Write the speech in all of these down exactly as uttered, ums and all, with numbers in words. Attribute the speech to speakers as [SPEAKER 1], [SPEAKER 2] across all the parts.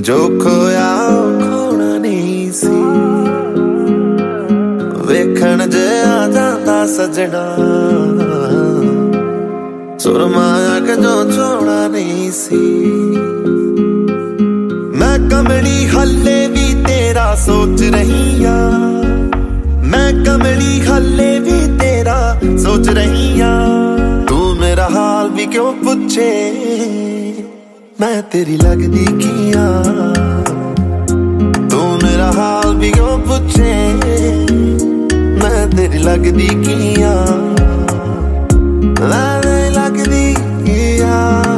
[SPEAKER 1] जो खोया खोना नहीं सी वेखण जे आ जाता सजना सुरमाया के जो छोड़ा नहीं सी मैं कमली हल्ले भी तेरा सोच रही आ मैं कमली हल्ले भी तेरा सोच रही आ तू मेरा हाल भी क्यों पूछे मैं तेरी लगदी किया तू मेरा हाल भी क्यों पूछे मैं तेरी लगदी किया मैं तेरी लगदी किया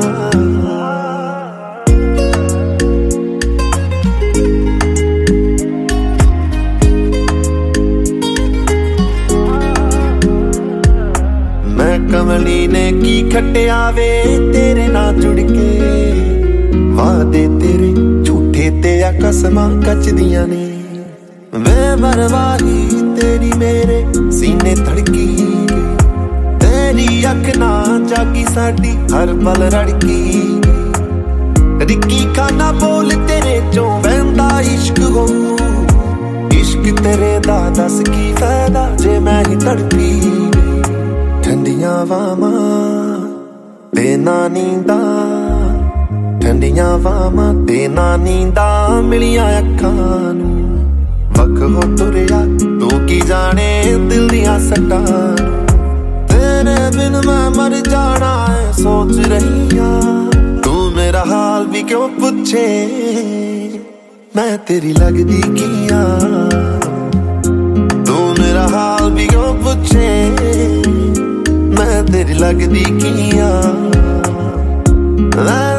[SPEAKER 1] मैं कमली ने की खट्टिया वे तेरे नाल जुड़ के वादे तेरे झूठे ते आ कसमां कचदियां ने वे बरवाही तेरी मेरे सीने धड़की तेरी अख ना जागी साडी हर पल रड़की रिक्की खाना बोल तेरे चों वहंदा इश्क हो इश्क तेरे दा दस की फायदा जे मैं ही तड़पी ठंडियां वावां ते ना नींदा ठंडियां वावां ते ना नींदा मिलियां अखां नूं वख हो तुरिया तू की जाने दिल दियां सट्टां तेरे बिन मैं मर जाना है सोच रही आ तू मेरा हाल भी क्यों पूछे मैं तेरी लगदी किया तू मेरा हाल भी क्यों पूछे मैं तेरी लगदी किया।